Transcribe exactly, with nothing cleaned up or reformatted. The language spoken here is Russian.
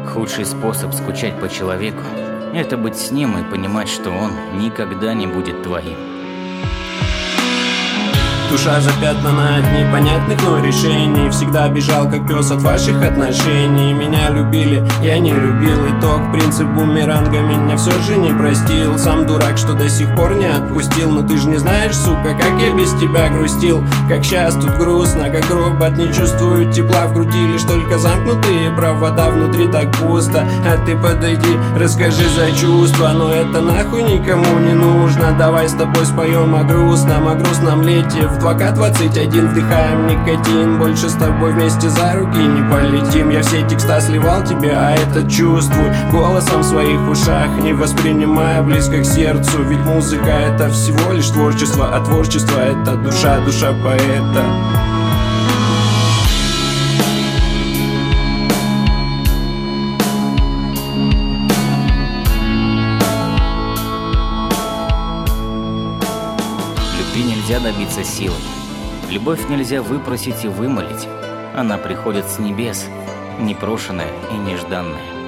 Худший способ скучать по человеку – это быть с ним и понимать, что он никогда не будет твоим. Душа запятнана от непонятных, но решений. Всегда бежал, как пес, от ваших отношений. Меня любили, я не любил. Итог, принцип бумеранга меня все же не простил. Сам дурак, что до сих пор не отпустил. Но ты же не знаешь, сука, как я без тебя грустил. Как сейчас тут грустно, как робот, не чувствую тепла в груди. Лишь только замкнутые провода, внутри так пусто. А ты подойди, расскажи за чувства. Но это нахуй никому не нужно. Давай с тобой споем о грустном, о грустном лете. В два ка двадцать один вдыхаем никотин. Больше с тобой вместе за руки не полетим. Я все текста сливал тебе, а это чувствуй голосом в своих ушах, не воспринимая близко к сердцу. Ведь музыка это всего лишь творчество, а творчество это душа, душа поэта. Любви нельзя добиться силой. Любовь нельзя выпросить и вымолить. Она приходит с небес, непрошенная и нежданная.